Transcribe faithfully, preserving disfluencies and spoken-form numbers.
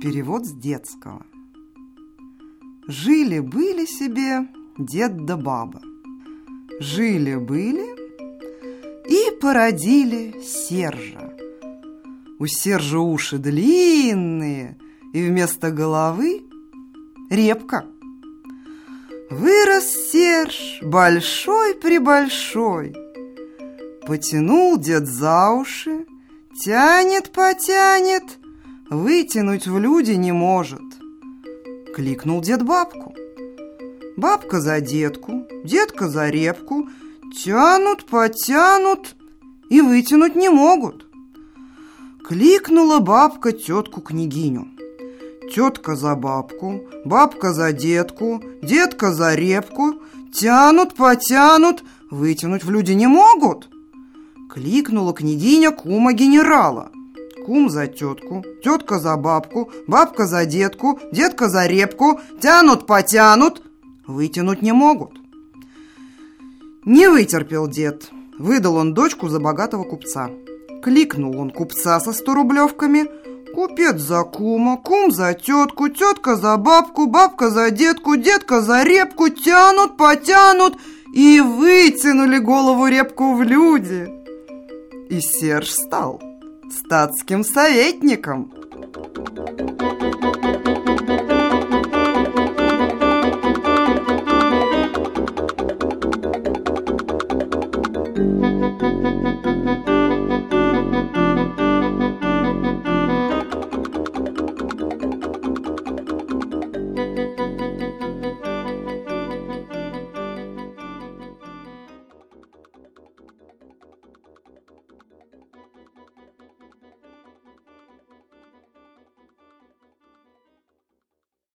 Перевод с детского. Жили-были себе дед да баба. Жили-были и породили Сержа. У Сержа уши длинные, и вместо головы репка. Вырос Серж большой-пребольшой. Потянул дед за уши, тянет-потянет, вытянуть в люди не может. Кликнул дед бабку. Бабка за детку, детка за репку, тянут, потянут и вытянуть не могут. Кликнула бабка тетку-княгиню. Тетка за бабку, бабка за детку, детка за репку, тянут, потянут, вытянуть в люди не могут. Кликнула княгиня кума генерала. Кум за тетку, тетка за бабку, бабка за детку, детка за репку, тянут, потянут, вытянуть не могут. Не вытерпел дед, выдал он дочку за богатого купца. Кликнул он купца со сторублевками. Купец за кума, кум за тетку, тетка за бабку, бабка за детку, детка за репку, тянут, потянут и вытянули голову репку в люди. И Серж стал статским советником.